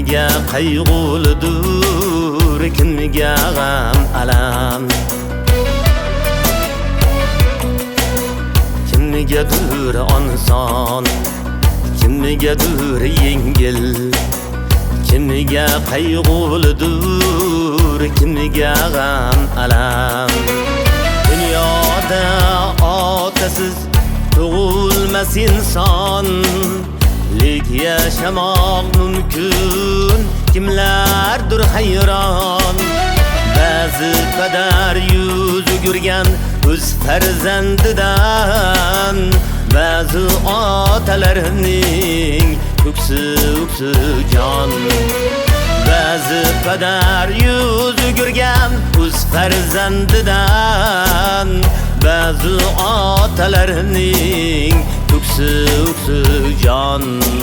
Kimga qayg'ulidur, kimga g'am alam, kimgadir oson, kimgadir yengil, kimga qayg'ulidur, kimga g'am alam. Dunyoda otasiz tug'ilmas inson, lek yashamoq mumkin, kimlardir hayron. Ba'zi qadar yuz o'girgan o'z farzandidan, ba'zi otalarning ko'ksi jon. Ba'zi qadar yuz o'girgan o'z farzandidan, ba'zi otalarning ko'ksi jon.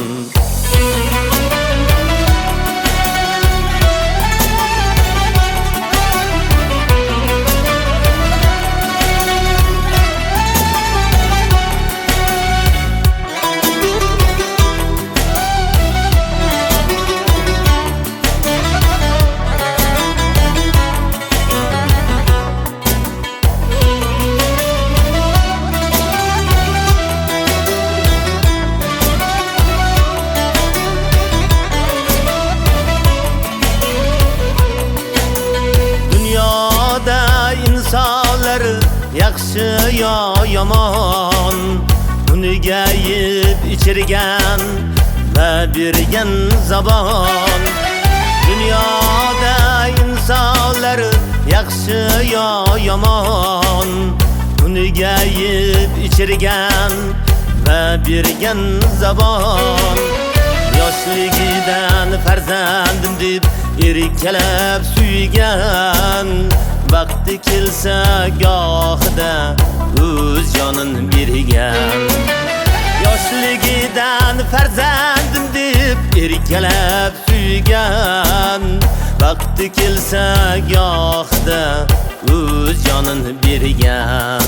Yaxshi yo yomon, uniga yeb ichirgan va bergan zabon. Dunyoda insonlar yaxshi yo yomon, uniga yeb ichirgan va bergan zabon. Yoshligidan farzandim deb erkalab suygan, vaqti kelsa gohida o'z jonin bergan. Yoshligidan farzandim deb erkalab suygan, vaqti kelsa gohida o'z jonin bergan.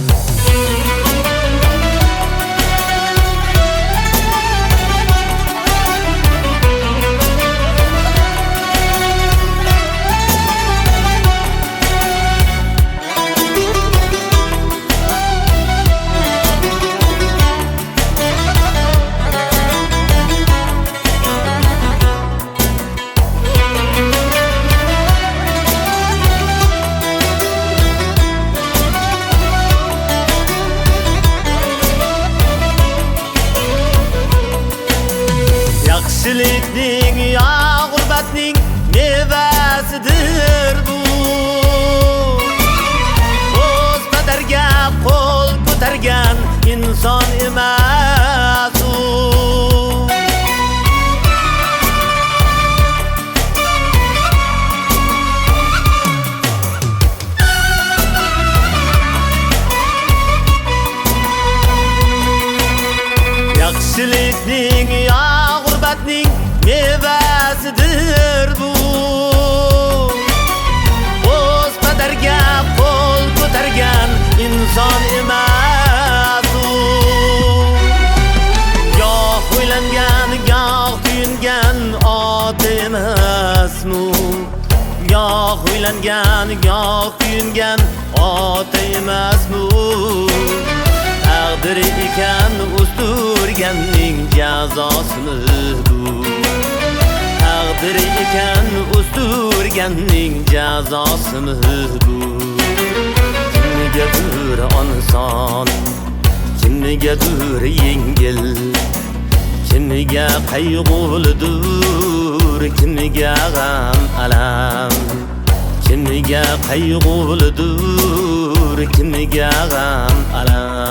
Yaxshilikning yo g'urbatning mevasidir bu. O'z qadarga qo'l ko'targan inson emas u. Yaxshilikning yo g'urbatning mevasidir bu. O'z qadarga qo'l ko'targan inson emas u. Goh o'ylangan, goh kuyingan ot emasmi? Goh o'ylangan, goh kuyingan ot emasmi? Taqdir ekan o'stirganning jazosimi bu. Taqdir ekan o'stirganning jazosimi bu. Kimgadir oson, kimgadir yengil, kimga qayg'ulidur, kimga g'am alam, kimga qayg'ulidur, kimga g'am alam.